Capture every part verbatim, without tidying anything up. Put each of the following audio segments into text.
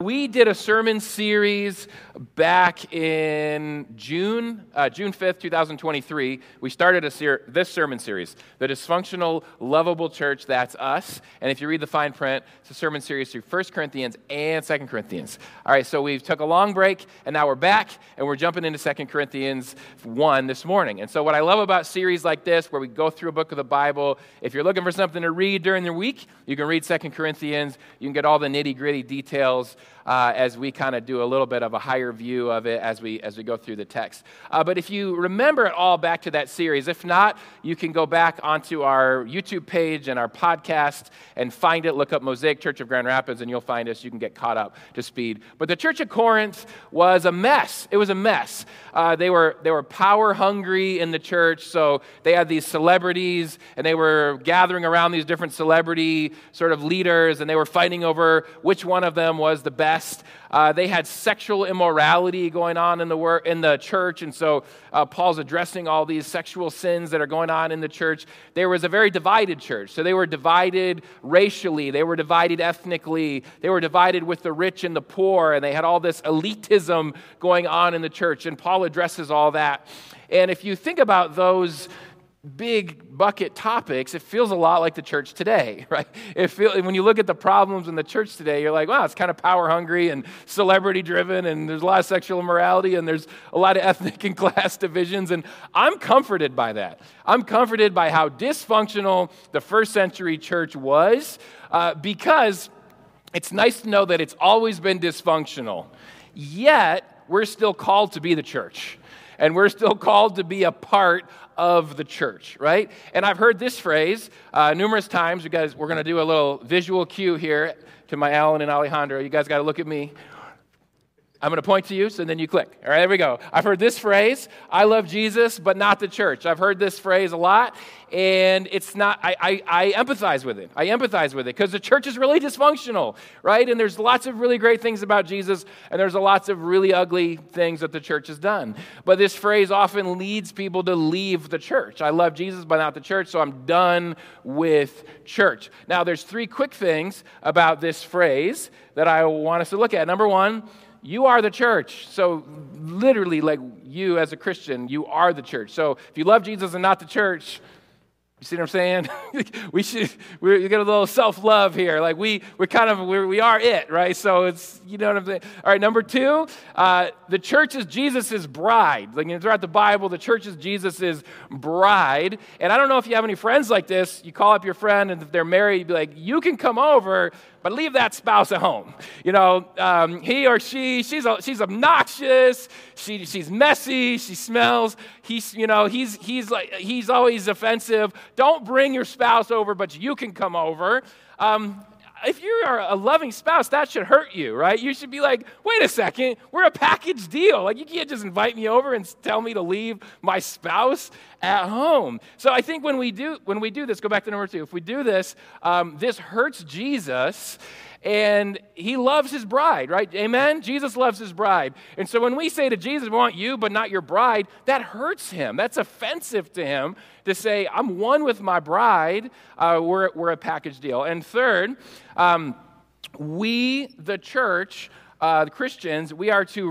We did a sermon series back in June, uh, June fifth, twenty twenty-three. We started a ser- this sermon series, The Dysfunctional, Lovable Church, That's Us. And if you read the fine print, it's a sermon series through First Corinthians and Second Corinthians. All right, so we took a long break, and now we're back, and we're jumping into Second Corinthians one this morning. And so what I love about series like this, where we go through a book of the Bible, if you're looking for something to read during the week, you can read Second Corinthians. You can get all the nitty-gritty details Uh, as we kind of do a little bit of a higher view of it as we as we go through the text. Uh, but if you remember it all back to that series, if not, you can go back onto our YouTube page and our podcast and find it. Look up Mosaic Church of Grand Rapids, and you'll find us. You can get caught up to speed. But the Church of Corinth was a mess. It was a mess. Uh, they were they were power hungry in the church, so they had these celebrities, and they were gathering around these different celebrity sort of leaders, and they were fighting over which one of them was the best. Uh, they had sexual immorality going on in the wor- in the church, and so uh, Paul's addressing all these sexual sins that are going on in the church. There was a very divided church, so they were divided racially, they were divided ethnically, they were divided with the rich and the poor, and they had all this elitism going on in the church, and Paul addresses all that. And if you think about those big bucket topics, it feels a lot like the church today, right? It feel, when you look at the problems in the church today, you're like, wow, it's kind of power hungry and celebrity driven, and there's a lot of sexual immorality, and there's a lot of ethnic and class divisions, and I'm comforted by that. I'm comforted by how dysfunctional the first century church was, uh, because it's nice to know that it's always been dysfunctional, yet we're still called to be the church. And we're still called to be a part of the church, right? And I've heard this phrase uh, numerous times. You guys, we're going to do a little visual cue here to my Alan and Alejandro. You guys got to look at me. I'm going to point to you, so then you click. All right, there we go. I've heard this phrase, I love Jesus, but not the church. I've heard this phrase a lot, and it's not, I, I, I empathize with it. I empathize with it, because the church is really dysfunctional, right? And there's lots of really great things about Jesus, and there's lots of really ugly things that the church has done. But this phrase often leads people to leave the church. I love Jesus, but not the church, so I'm done with church. Now, there's three quick things about this phrase that I want us to look at. Number one, you are the church. So literally, like you as a Christian, you are the church. So if you love Jesus and not the church, you see what I'm saying? we should, we you get a little self-love here. Like we, we kind of, we're, we are it, right? So it's, you know what I'm saying? All right, number two, uh, the church is Jesus' bride. Like, you know, throughout the Bible, the church is Jesus' bride. And I don't know if you have any friends like this. You call up your friend, and if they're married, you'd be like, you can come over, but leave that spouse at home. You know, um, he or she, she's she's obnoxious. She she's messy. She smells. He's you know he's he's like he's always offensive. Don't bring your spouse over, but you can come over. Um, if you're a loving spouse, that should hurt you, right? You should be like, wait a second, we're a package deal. Like, you can't just invite me over and tell me to leave my spouse at home. So I think when we do when we do this, go back to number two. If we do this, um, this hurts Jesus, and he loves his bride, right? Amen? Jesus loves his bride. And so when we say to Jesus, we want you, but not your bride, that hurts him. That's offensive to him to say, I'm one with my bride. Uh, we're, we're a package deal. And third, um, we, the church, uh, the Christians, we are to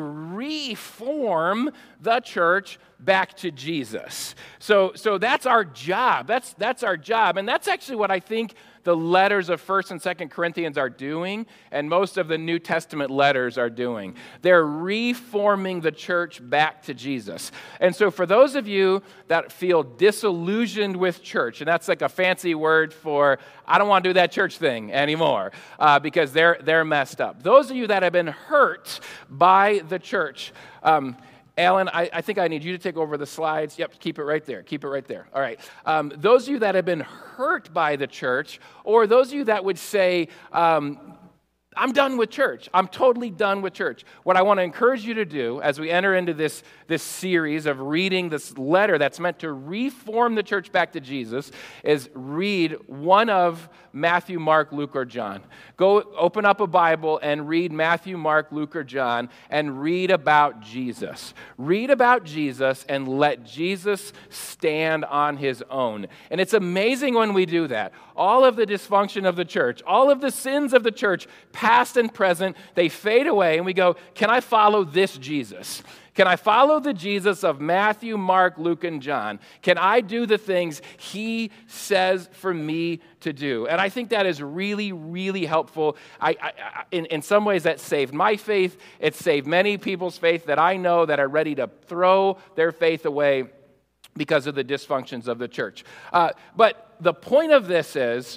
reform the church back to Jesus. So, so that's our job. That's that's our job. And that's actually what I think the letters of First and Second Corinthians are doing, and most of the New Testament letters are doing. They're reforming the church back to Jesus. And so for those of you that feel disillusioned with church, and that's like a fancy word for, I don't want to do that church thing anymore, uh, because they're they're messed up. Those of you that have been hurt by the church, um, Alan, I, I think I need you to take over the slides. Yep, keep it right there. Keep it right there. All right. Um, those of you that have been hurt by the church, or those of you that would say, um, I'm done with church. I'm totally done with church. What I want to encourage you to do as we enter into this, this series of reading this letter that's meant to reform the church back to Jesus is read one of Matthew, Mark, Luke, or John. Go open up a Bible and read Matthew, Mark, Luke, or John, and read about Jesus. Read about Jesus and let Jesus stand on his own. And it's amazing when we do that. All of the dysfunction of the church, all of the sins of the church, past and present, they fade away, and we go, can I follow this Jesus? Can I follow the Jesus of Matthew, Mark, Luke, and John? Can I do the things he says for me to do? And I think that is really, really helpful. I, I, in, in some ways, that saved my faith. It saved many people's faith that I know that are ready to throw their faith away because of the dysfunctions of the church. Uh, but the point of this is,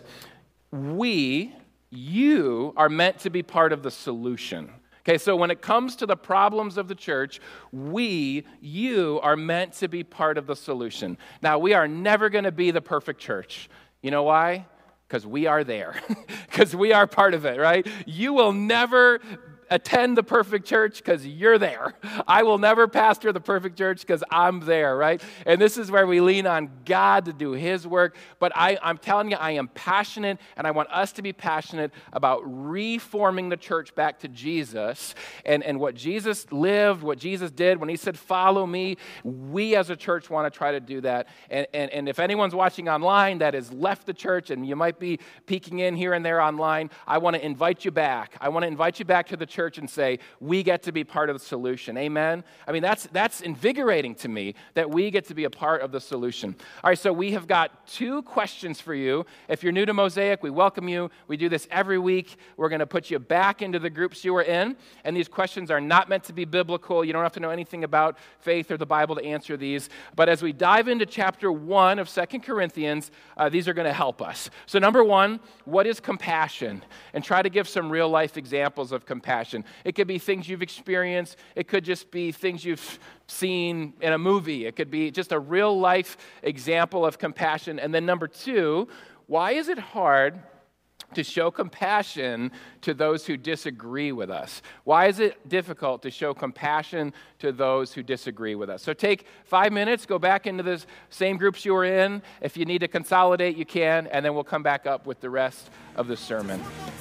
we, you, are meant to be part of the solution. Okay, so when it comes to the problems of the church, we, you, are meant to be part of the solution. Now, we are never going to be the perfect church. You know why? Because we are there. Because we are part of it, right? You will never attend the perfect church because you're there. I will never pastor the perfect church because I'm there, right? And this is where we lean on God to do his work. But I, I'm telling you, I am passionate, and I want us to be passionate about reforming the church back to Jesus and, and what Jesus lived, what Jesus did when he said, follow me. We as a church want to try to do that. And, and, and if anyone's watching online that has left the church, and you might be peeking in here and there online, I want to invite you back. I want to invite you back to the church church and say, we get to be part of the solution. Amen? I mean, that's that's invigorating to me that we get to be a part of the solution. All right, so we have got two questions for you. If you're new to Mosaic, we welcome you. We do this every week. We're going to put you back into the groups you were in, and these questions are not meant to be biblical. You don't have to know anything about faith or the Bible to answer these. But as we dive into chapter one of Second Corinthians, uh, these are going to help us. So number one, what is compassion? And try to give some real-life examples of compassion. It could be things you've experienced. It could just be things you've seen in a movie. It could be just a real-life example of compassion. And then number two, why is it hard to show compassion to those who disagree with us? Why is it difficult to show compassion to those who disagree with us? So take five minutes, go back into the same groups you were in. If you need to consolidate, you can, and then we'll come back up with the rest of the sermon.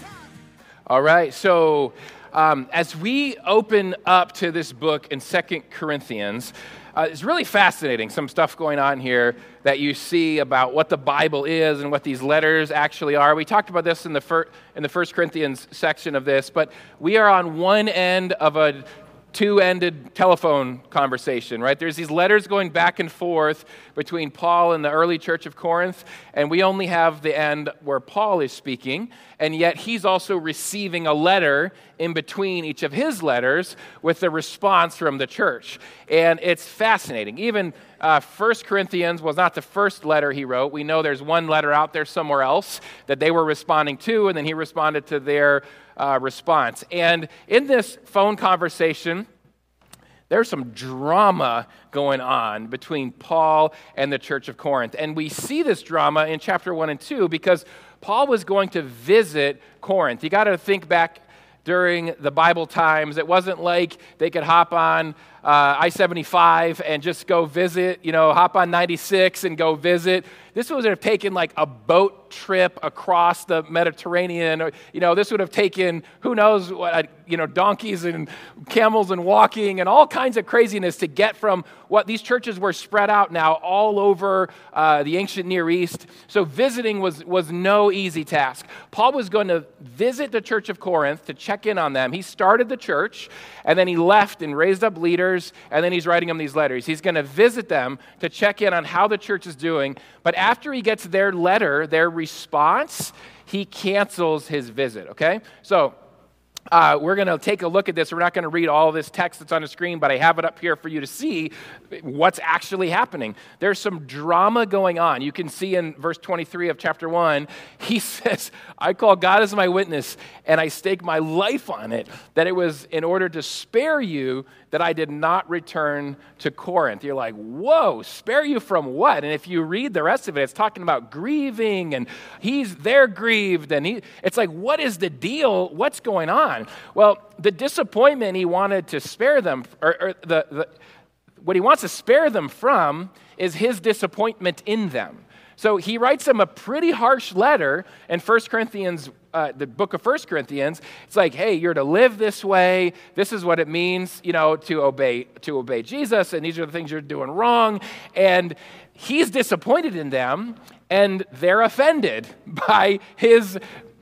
All right, so um, as we open up to this book in Second Corinthians, uh, it's really fascinating, some stuff going on here that you see about what the Bible is and what these letters actually are. We talked about this in the, fir- in the First Corinthians section of this, but we are on one end of a two-ended telephone conversation, right? There's these letters going back and forth between Paul and the early church of Corinth, and we only have the end where Paul is speaking, and yet he's also receiving a letter in between each of his letters with the response from the church. And it's fascinating. Even uh, First Corinthians was not the first letter he wrote. We know there's one letter out there somewhere else that they were responding to, and then he responded to their uh, response. And in this phone conversation, there's some drama going on between Paul and the church of Corinth. And we see this drama in chapter one and two because Paul was going to visit Corinth. You got to think back during the Bible times. It wasn't like they could hop on uh, I seventy-five and just go visit, you know, hop on ninety-six and go visit. This would have taken like a boat trip across the Mediterranean. Or, you know, this would have taken, who knows, what, you know, donkeys and camels and walking and all kinds of craziness to get from what these churches were spread out now all over uh, the ancient Near East. So visiting was, was no easy task. Paul was going to visit the church of Corinth to check in on them. He started the church, and then he left and raised up leaders, and then he's writing them these letters. He's going to visit them to check in on how the church is doing. But after he gets their letter, their response, he cancels his visit, okay? So uh, we're going to take a look at this. We're not going to read all this text that's on the screen, but I have it up here for you to see what's actually happening. There's some drama going on. You can see in verse twenty-three of chapter one, he says, I call God as my witness, and I stake my life on it, that it was in order to spare you that I did not return to Corinth. You're like, whoa, spare you from what? And if you read the rest of it, it's talking about grieving, and he's they're grieved, and he, it's like, what is the deal? What's going on? Well, the disappointment he wanted to spare them, or, or the, the what he wants to spare them from is his disappointment in them. So he writes them a pretty harsh letter in First Corinthians, uh, the book of First Corinthians. It's like, hey, you're to live this way. This is what it means, you know, to obey to obey Jesus, and these are the things you're doing wrong. And he's disappointed in them, and they're offended by his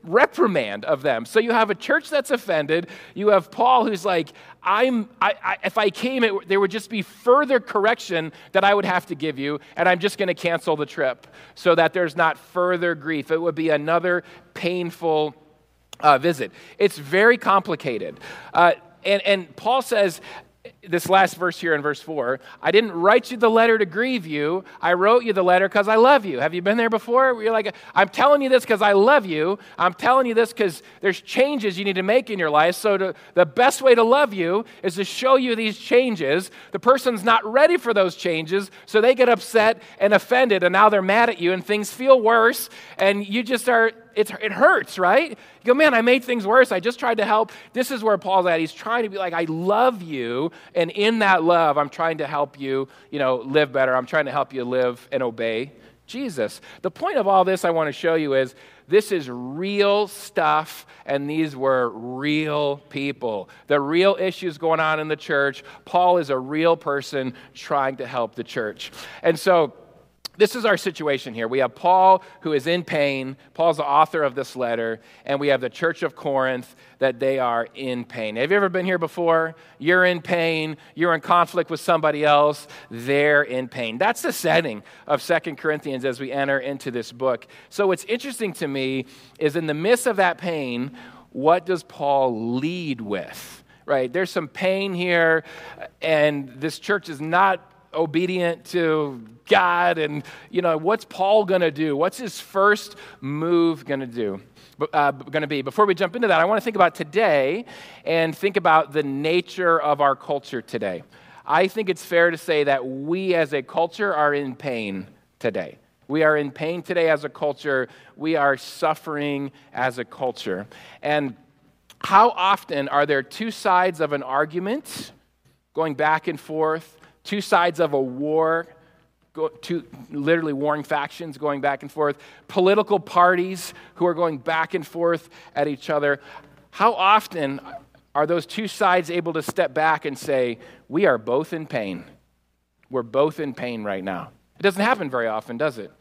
reprimand of them. So you have a church that's offended. You have Paul who's like, I'm, I, I, if I came, it, there would just be further correction that I would have to give you, and I'm just going to cancel the trip so that there's not further grief. It would be another painful uh, visit. It's very complicated. Uh, and, and Paul says, this last verse here in verse four, I didn't write you the letter to grieve you. I wrote you the letter because I love you. Have you been there before? Where you're like, I'm telling you this because I love you. I'm telling you this because there's changes you need to make in your life. So to, the best way to love you is to show you these changes. The person's not ready for those changes, so they get upset and offended, and now they're mad at you, and things feel worse, and you just are, It's, it hurts, right? You go, man, I made things worse. I just tried to help. This is where Paul's at. He's trying to be like, I love you, and in that love, I'm trying to help you, you know, live better. I'm trying to help you live and obey Jesus. The point of all this I want to show you is this is real stuff, and these were real people. The real issues going on in the church. Paul is a real person trying to help the church. And so, this is our situation here. We have Paul, who is in pain. Paul's the author of this letter. And we have the church of Corinth, that they are in pain. Have you ever been here before? You're in pain. You're in conflict with somebody else. They're in pain. That's the setting of Second Corinthians as we enter into this book. So what's interesting to me is in the midst of that pain, what does Paul lead with? Right? There's some pain here, and this church is not obedient to God, and you know, what's Paul going to do? What's his first move going to do? Uh, going to be? Before we jump into that, I want to think about today and think about the nature of our culture today. I think it's fair to say that we as a culture are in pain today. We are in pain today as a culture. We are suffering as a culture. And how often are there two sides of an argument going back and forth? Two sides of a war, go, two literally warring factions going back and forth, political parties who are going back and forth at each other. How often are those two sides able to step back and say, we are both in pain? We're both in pain right now. It doesn't happen very often, does it?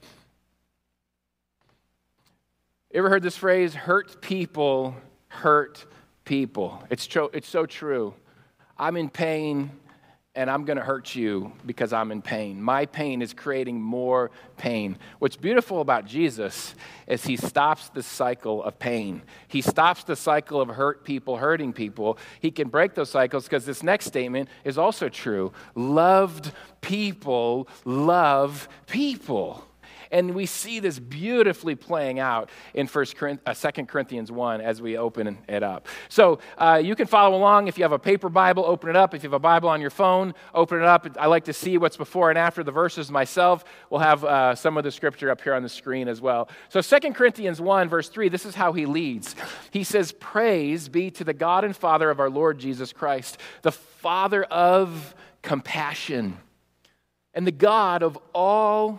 You ever heard this phrase, hurt people hurt people? It's, tro- it's so true. I'm in pain, and I'm going to hurt you because I'm in pain. My pain is creating more pain. What's beautiful about Jesus is he stops the cycle of pain. He stops the cycle of hurt people hurting people. He can break those cycles because this next statement is also true. Loved people love people. And we see this beautifully playing out in First Corinthians, uh, Second Corinthians one as we open it up. So uh, you can follow along. If you have a paper Bible, open it up. If you have a Bible on your phone, open it up. I like to see what's before and after the verses myself. We'll have uh, some of the scripture up here on the screen as well. So Second Corinthians one, verse three, this is how he leads. He says, praise be to the God and Father of our Lord Jesus Christ, the Father of compassion and the God of all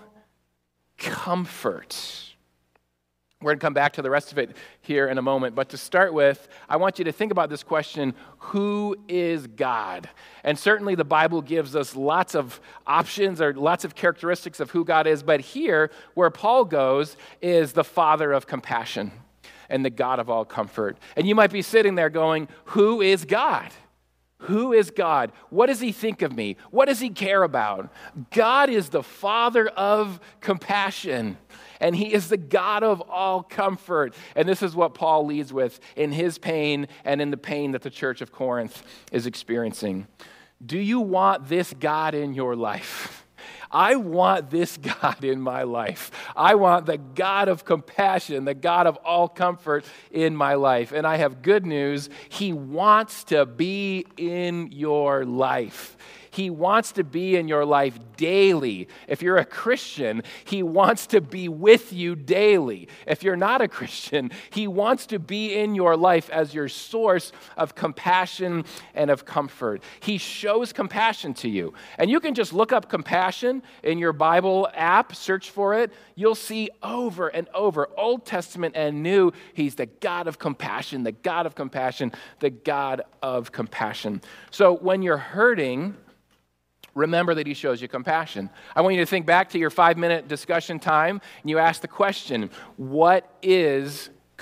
comfort. We're going to come back to the rest of it here in a moment. But to start with, I want you to think about this question, who is God? And certainly the Bible gives us lots of options or lots of characteristics of who God is. But here, where Paul goes, is the Father of compassion and the God of all comfort. And you might be sitting there going, who is God? Who is God? What does he think of me? What does he care about? God is the Father of compassion, and he is the God of all comfort. And this is what Paul leads with in his pain and in the pain that the church of Corinth is experiencing. Do you want this God in your life? I want this God in my life. I want the God of compassion, the God of all comfort in my life. And I have good news. He wants to be in your life. He wants to be in your life daily. If you're a Christian, he wants to be with you daily. If you're not a Christian, he wants to be in your life as your source of compassion and of comfort. He shows compassion to you. And you can just look up compassion in your Bible app, search for it. You'll see over and over, Old Testament and New, he's the God of compassion, the God of compassion, the God of compassion. So when you're hurting, remember that he shows you compassion. I want you to think back to your five-minute discussion time, and you ask the question, what is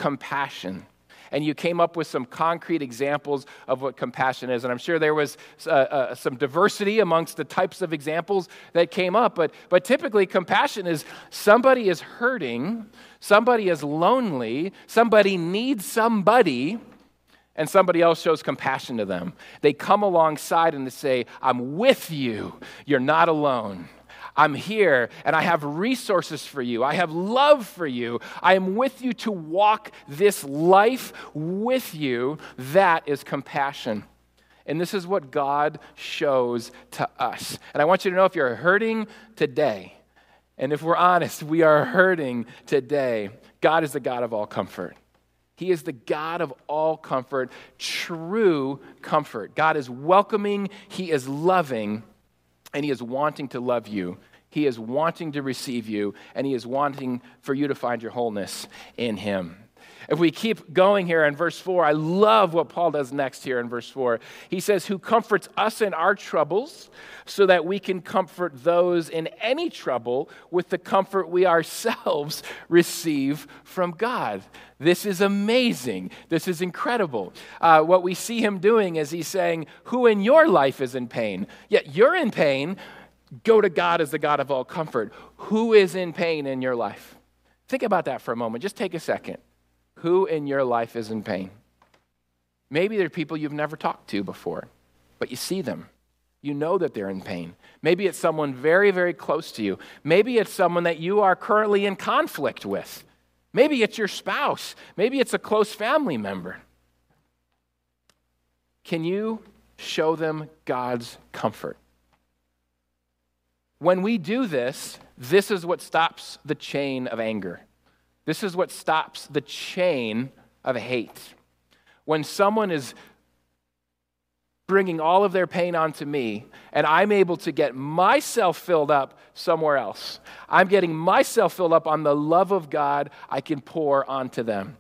compassion. And you came up with some concrete examples of what compassion is. And I'm sure there was uh, uh, some diversity amongst the types of examples that came up. But, but typically, compassion is somebody is hurting, somebody is lonely, somebody needs somebody, and somebody else shows compassion to them. They come alongside and they say, I'm with you. You're not alone. I'm here, and I have resources for you. I have love for you. I am with you to walk this life with you. That is compassion. And this is what God shows to us. And I want you to know, if you're hurting today, and if we're honest, we are hurting today, God is the God of all comfort. He is the God of all comfort, true comfort. God is welcoming, He is loving, and He is wanting to love you. He is wanting to receive you, and He is wanting for you to find your wholeness in Him. If we keep going here in verse four, I love what Paul does next here in verse four. He says, who comforts us in our troubles so that we can comfort those in any trouble with the comfort we ourselves receive from God. This is amazing. This is incredible. Uh, what we see him doing is he's saying, who in your life is in pain? Yet you're in pain. Go to God as the God of all comfort. Who is in pain in your life? Think about that for a moment. Just take a second. Who in your life is in pain? Maybe they're people you've never talked to before, but you see them. You know that they're in pain. Maybe it's someone very, very close to you. Maybe it's someone that you are currently in conflict with. Maybe it's your spouse. Maybe it's a close family member. Can you show them God's comfort? When we do this, this is what stops the chain of anger. This is what stops the chain of hate. When someone is bringing all of their pain onto me, and I'm able to get myself filled up somewhere else. I'm getting myself filled up on the love of God I can pour onto them.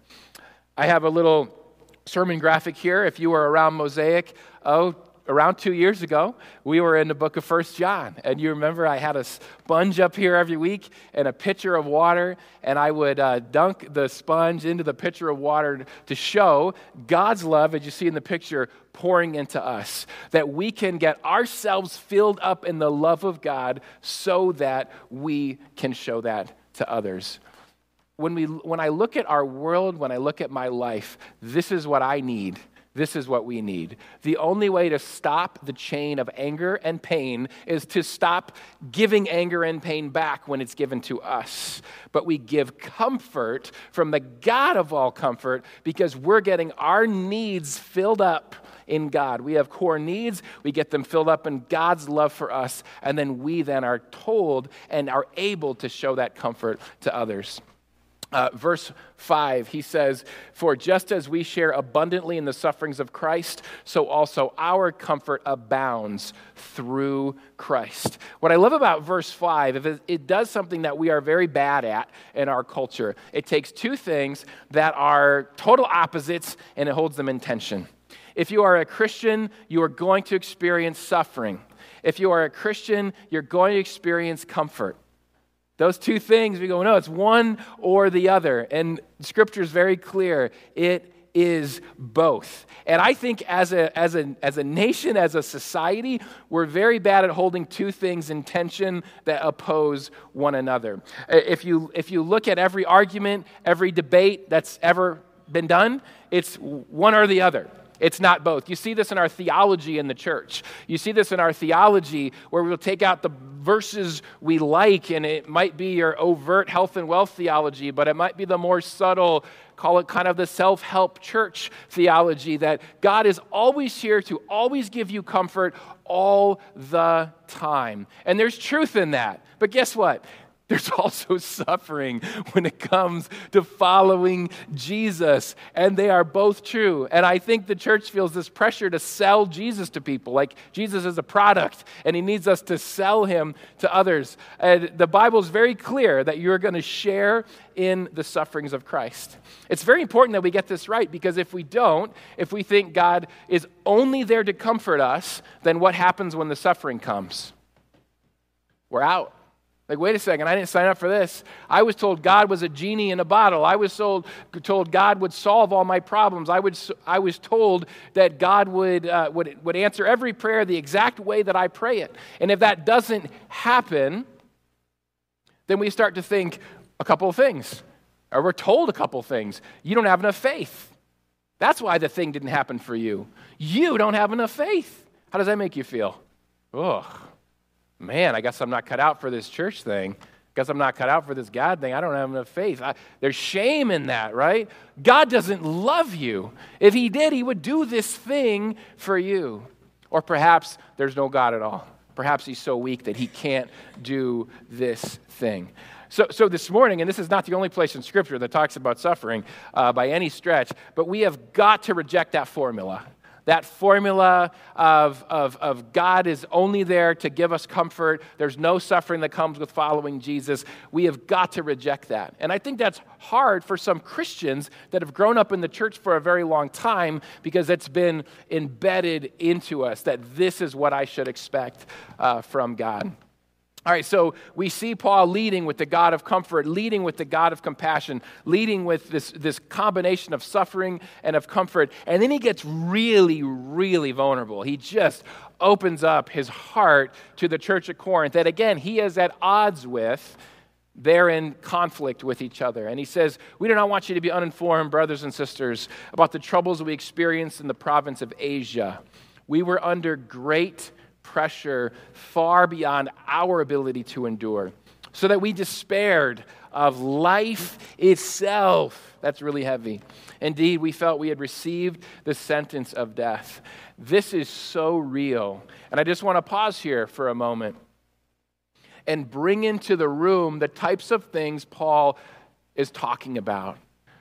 I have a little sermon graphic here. If you were around Mosaic, oh, around two years ago, we were in the book of First John. And you remember I had a sponge up here every week and a pitcher of water, and I would uh, dunk the sponge into the pitcher of water to show God's love, as you see in the picture, pouring into us, that we can get ourselves filled up in the love of God so that we can show that to others. When we, when I look at our world, when I look at my life, this is what I need. This is what we need. The only way to stop the chain of anger and pain is to stop giving anger and pain back when it's given to us. But we give comfort from the God of all comfort because we're getting our needs filled up in God. We have core needs. We get them filled up in God's love for us. And then we then are told and are able to show that comfort to others. Uh, verse five, he says, for just as we share abundantly in the sufferings of Christ, so also our comfort abounds through Christ. What I love about verse five, if it, it does something that we are very bad at in our culture. It takes two things that are total opposites and it holds them in tension. If you are a Christian, you are going to experience suffering. If you are a Christian, you're going to experience comfort. Those two things, we go, no, it's one or the other. And Scripture is very clear. It is both. And I think as a, as a, as a nation, as a society, we're very bad at holding two things in tension that oppose one another. If you, if you look at every argument, every debate that's ever been done, it's one or the other. It's not both. You see this in our theology in the church. You see this in our theology where we'll take out the verses we like, and it might be your overt health and wealth theology, but it might be the more subtle, call it kind of the self-help church theology, that God is always here to always give you comfort all the time. And there's truth in that. But guess what? There's also suffering when it comes to following Jesus, and they are both true. And I think the church feels this pressure to sell Jesus to people, like Jesus is a product, and he needs us to sell him to others. And the Bible is very clear that you're going to share in the sufferings of Christ. It's very important that we get this right, because if we don't, if we think God is only there to comfort us, then what happens when the suffering comes? We're out. Like, wait a second, I didn't sign up for this. I was told God was a genie in a bottle. I was told, told God would solve all my problems. I, would, I was told that God would, uh, would, would answer every prayer the exact way that I pray it. And if that doesn't happen, then we start to think a couple of things. Or we're told a couple of things. You don't have enough faith. That's why the thing didn't happen for you. You don't have enough faith. How does that make you feel? Ugh. Man, I guess I'm not cut out for this church thing. Guess I'm not cut out for this God thing. I don't have enough faith. I, there's shame in that, right? God doesn't love you. If he did, he would do this thing for you. Or perhaps there's no God at all. Perhaps he's so weak that he can't do this thing. So, so this morning, and this is not the only place in Scripture that talks about suffering uh, by any stretch, but we have got to reject that formula. That formula of, of, of God is only there to give us comfort. There's no suffering that comes with following Jesus. We have got to reject that. And I think that's hard for some Christians that have grown up in the church for a very long time because it's been embedded into us that this is what I should expect uh, from God. All right, so we see Paul leading with the God of comfort, leading with the God of compassion, leading with this, this combination of suffering and of comfort. And then he gets really, really vulnerable. He just opens up his heart to the church at Corinth that, again, he is at odds with. They're in conflict with each other. And he says, we do not want you to be uninformed, brothers and sisters, about the troubles we experienced in the province of Asia. We were under great pressure far beyond our ability to endure, so that we despaired of life itself. That's really heavy. Indeed, we felt we had received the sentence of death. This is so real. And I just want to pause here for a moment and bring into the room the types of things Paul is talking about.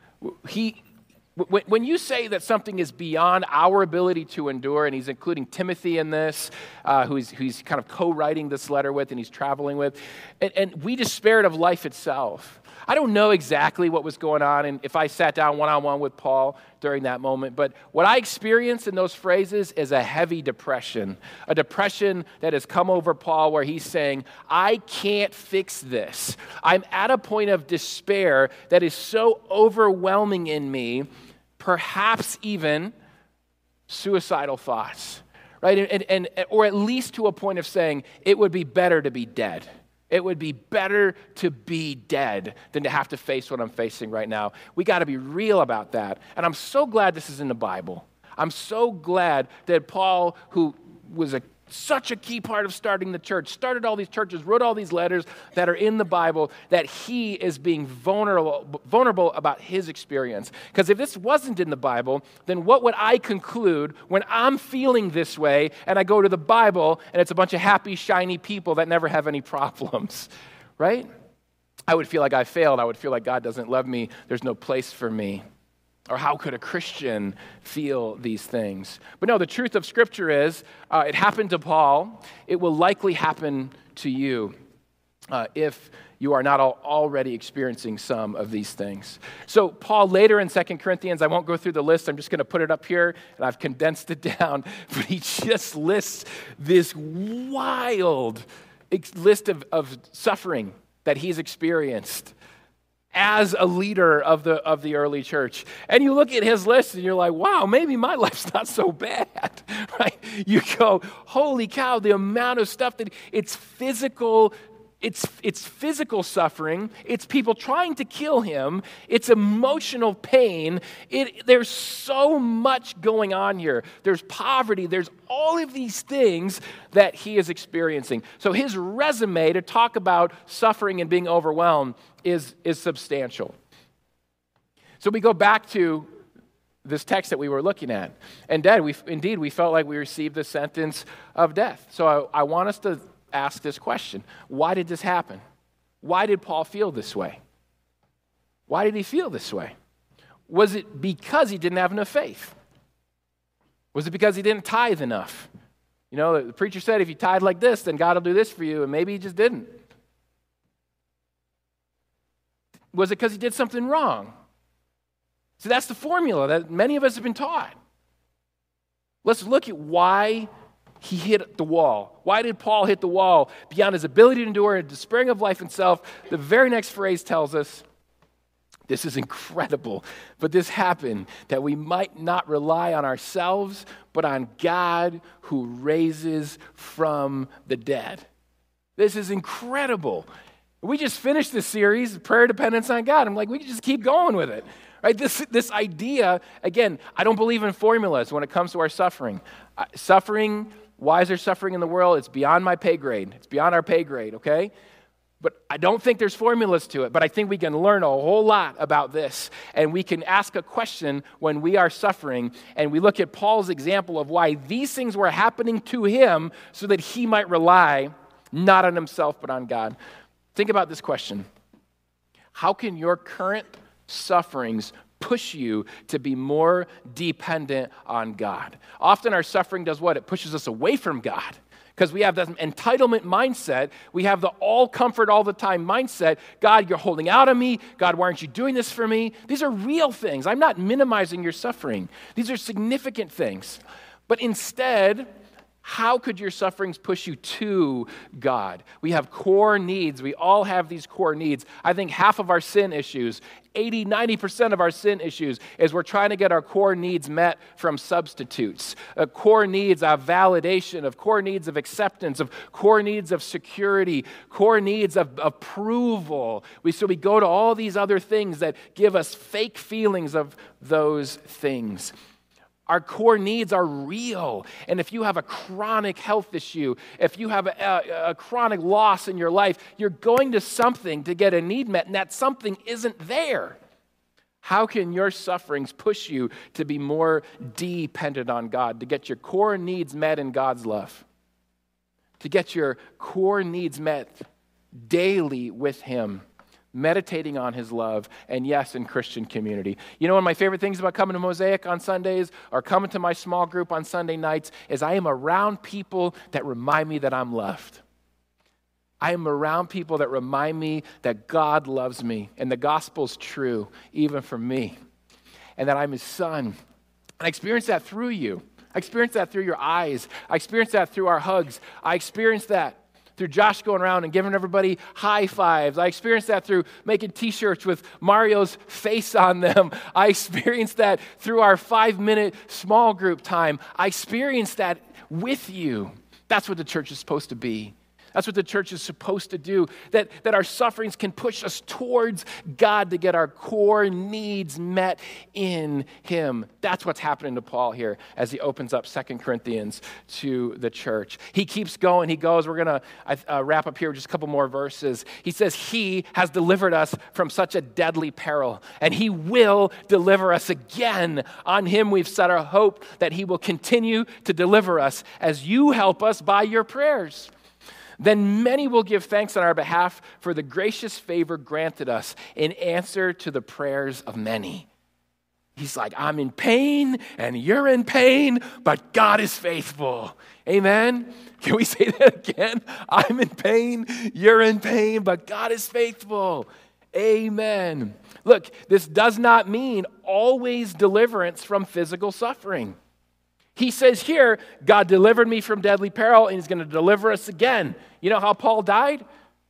He When you say that something is beyond our ability to endure, and he's including Timothy in this, uh, who he's, who's kind of co-writing this letter with and he's traveling with, and, and we despaired of life itself. I don't know exactly what was going on, and if I sat down one-on-one with Paul during that moment, but what I experienced in those phrases is a heavy depression, a depression that has come over Paul where he's saying, I can't fix this. I'm at a point of despair that is so overwhelming in me, perhaps even suicidal thoughts, right? And, and, and or at least to a point of saying, it would be better to be dead. It would be better to be dead than to have to face what I'm facing right now. We got to be real about that. And I'm so glad this is in the Bible. I'm so glad that Paul, who was a such a key part of starting the church, started all these churches, wrote all these letters that are in the Bible, that he is being vulnerable, vulnerable about his experience. Because if this wasn't in the Bible, then what would I conclude when I'm feeling this way and I go to the Bible and it's a bunch of happy, shiny people that never have any problems, right? I would feel like I failed. I would feel like God doesn't love me. There's no place for me. Or how could a Christian feel these things? But no, the truth of Scripture is, uh, it happened to Paul. It will likely happen to you uh, if you are not all already experiencing some of these things. So Paul later in Second Corinthians, I won't go through the list. I'm just going to put it up here, and I've condensed it down. But he just lists this wild list of, of suffering that he's experienced as a leader of the of the early church. And you look at his list and you're like, wow, maybe my life's not so bad, right? You go, holy cow, the amount of stuff that it's physical, it's it's physical suffering, it's people trying to kill him, it's emotional pain. It, there's so much going on here. There's poverty, there's all of these things that he is experiencing. So his resume to talk about suffering and being overwhelmed is, is substantial. So we go back to this text that we were looking at. And Dad, we, indeed, we felt like we received the sentence of death. So I, I want us to ask this question. Why did this happen? Why did Paul feel this way? Why did he feel this way? Was it because he didn't have enough faith? Was it because he didn't tithe enough? You know, the preacher said if you tithe like this, then God will do this for you, and maybe he just didn't. Was it because he did something wrong? So that's the formula that many of us have been taught. Let's look at why he hit the wall. Why did Paul hit the wall? Beyond his ability to endure and despairing of life himself, the very next phrase tells us, this is incredible, but this happened that we might not rely on ourselves, but on God who raises from the dead. This is incredible. We just finished this series, Prayer Dependence on God. I'm like, we can just keep going with it. Right? This, this idea, again, I don't believe in formulas when it comes to our suffering. Uh, suffering, why is there suffering in the world? It's beyond my pay grade. It's beyond our pay grade, okay? But I don't think there's formulas to it, but I think we can learn a whole lot about this, and we can ask a question when we are suffering, and we look at Paul's example of why these things were happening to him so that he might rely not on himself, but on God. Think about this question. How can your current sufferings push you to be more dependent on God? Often our suffering does what? It pushes us away from God. Because we have that entitlement mindset. We have the all comfort all the time mindset. God, you're holding out on me. God, why aren't you doing this for me? These are real things. I'm not minimizing your suffering. These are significant things. But instead, how could your sufferings push you to God? We have core needs. We all have these core needs. I think half of our sin issues, eighty, ninety percent of our sin issues, is we're trying to get our core needs met from substitutes. Uh, core needs of validation, of core needs of acceptance, of core needs of security, core needs of approval. We, so we go to all these other things that give us fake feelings of those things. Our core needs are real. And if you have a chronic health issue, if you have a, a, a chronic loss in your life, you're going to something to get a need met, and that something isn't there. How can your sufferings push you to be more dependent on God, to get your core needs met in God's love, to get your core needs met daily with Him, meditating on His love, and yes, in Christian community. You know, one of my favorite things about coming to Mosaic on Sundays or coming to my small group on Sunday nights is I am around people that remind me that I'm loved. I am around people that remind me that God loves me and the gospel's true, even for me, and that I'm His son. And I experience that through you. I experience that through your eyes. I experience that through our hugs. I experience that through Josh going around and giving everybody high fives. I experienced that through making t-shirts with Mario's face on them. I experienced that through our five-minute small group time. I experienced that with you. That's what the church is supposed to be. That's what the church is supposed to do, that, that our sufferings can push us towards God to get our core needs met in Him. That's what's happening to Paul here as he opens up Second Corinthians to the church. He keeps going. He goes, we're going to uh, wrap up here with just a couple more verses. He says, He has delivered us from such a deadly peril, and He will deliver us again. On Him we've set our hope that He will continue to deliver us as you help us by your prayers. Then many will give thanks on our behalf for the gracious favor granted us in answer to the prayers of many. He's like, I'm in pain and you're in pain, but God is faithful. Amen? Can we say that again? I'm in pain, you're in pain, but God is faithful. Amen. Look, this does not mean always deliverance from physical suffering. He says here, God delivered me from deadly peril, and He's going to deliver us again. You know how Paul died?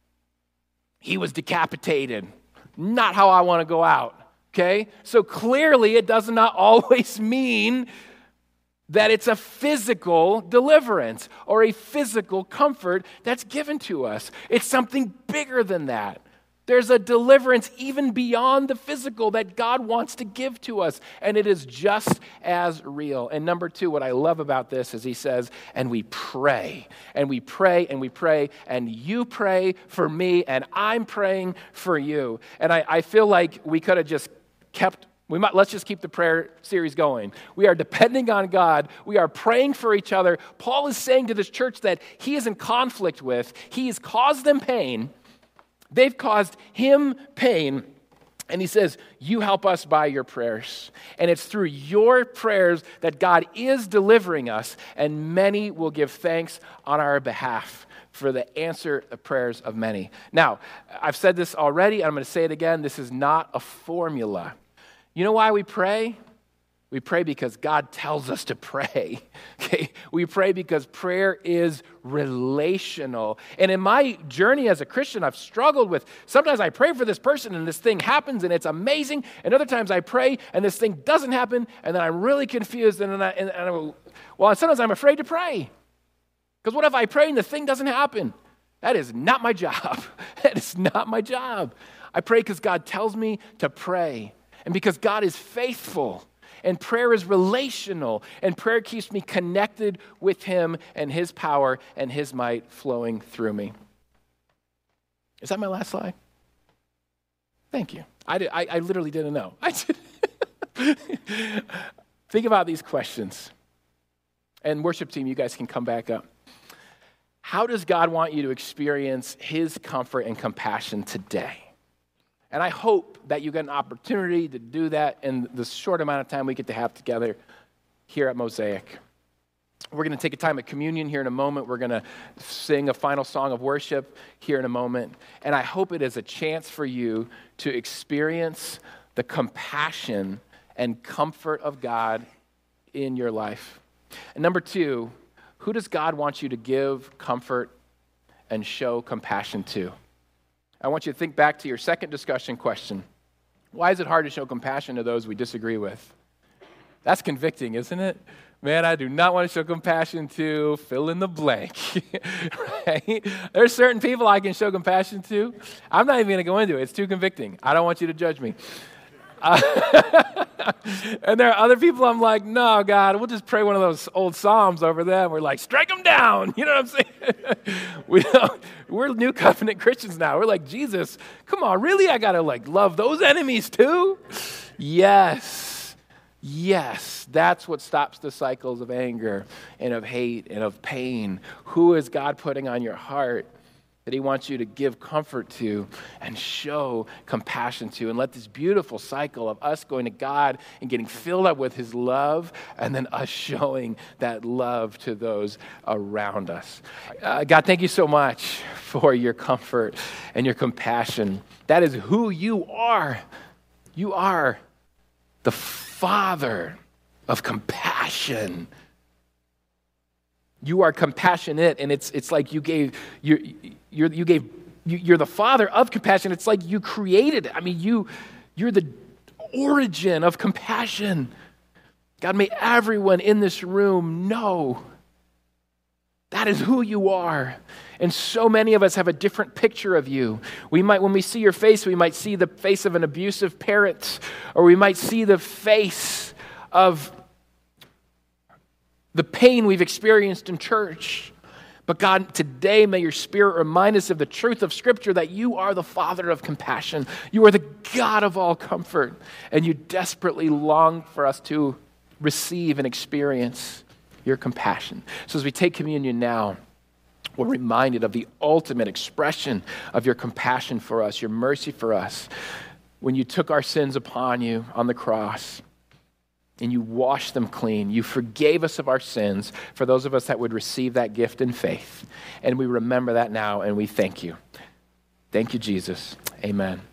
He was decapitated. Not how I want to go out, okay? So clearly it does not always mean that it's a physical deliverance or a physical comfort that's given to us. It's something bigger than that. There's a deliverance even beyond the physical that God wants to give to us, and it is just as real. And number two, what I love about this is he says, and we pray, and we pray, and we pray, and you pray for me, and I'm praying for you. And I, I feel like we could have just kept We might, let's just keep the prayer series going. We are depending on God. We are praying for each other. Paul is saying to this church that he is in conflict with. He has caused them pain. They've caused him pain. And he says, you help us by your prayers. And it's through your prayers that God is delivering us. And many will give thanks on our behalf for the answer of prayers of many. Now, I've said this already. I'm going to say it again. This is not a formula. You know why we pray? We pray because God tells us to pray. Okay? We pray because prayer is relational. And in my journey as a Christian, I've struggled with, sometimes I pray for this person and this thing happens and it's amazing. And other times I pray and this thing doesn't happen and then I'm really confused. And then I, and, and I well, sometimes I'm afraid to pray. Because what if I pray and the thing doesn't happen? That is not my job. That is not my job. I pray because God tells me to pray. And because God is faithful. And prayer is relational, and prayer keeps me connected with him and his power and his might flowing through me. Is that my last slide? Thank you. I, did, I, I literally didn't know. I did. Think about these questions. And worship team, you guys can come back up. How does God want you to experience his comfort and compassion today? And I hope that you get an opportunity to do that in the short amount of time we get to have together here at Mosaic. We're going to take a time at communion here in a moment. We're going to sing a final song of worship here in a moment. And I hope it is a chance for you to experience the compassion and comfort of God in your life. And number two, who does God want you to give comfort and show compassion to? I want you to think back to your second discussion question. Why is it hard to show compassion to those we disagree with? That's convicting, isn't it? Man, I do not want to show compassion to fill in the blank, right? There's certain people I can show compassion to. I'm not even going to go into it. It's too convicting. I don't want you to judge me. Uh, and there are other people I'm like, no, God, we'll just pray one of those old Psalms over them. We're like, strike them down. You know what I'm saying? we don't, we're New Covenant Christians now. We're like, Jesus, come on, really? I got to like love those enemies too? Yes. Yes. That's what stops the cycles of anger and of hate and of pain. Who is God putting on your heart that he wants you to give comfort to and show compassion to, and let this beautiful cycle of us going to God and getting filled up with his love, and then us showing that love to those around us. Uh, God, thank you so much for your comfort and your compassion. That is who you are. You are the Father of compassion. You are compassionate, and it's it's like you gave you you you gave you, you're the Father of compassion. It's like you created it. I mean, you you're the origin of compassion. God, may everyone in this room know that is who you are. And so many of us have a different picture of you. We might, when we see your face, we might see the face of an abusive parent, or we might see the face of the pain we've experienced in church. But God, today may your Spirit remind us of the truth of Scripture, that you are the Father of compassion. You are the God of all comfort, and you desperately long for us to receive and experience your compassion. So as we take communion now, we're reminded of the ultimate expression of your compassion for us, your mercy for us, when you took our sins upon you on the cross and you washed them clean. You forgave us of our sins, for those of us that would receive that gift in faith. And we remember that now, and we thank you. Thank you, Jesus. Amen.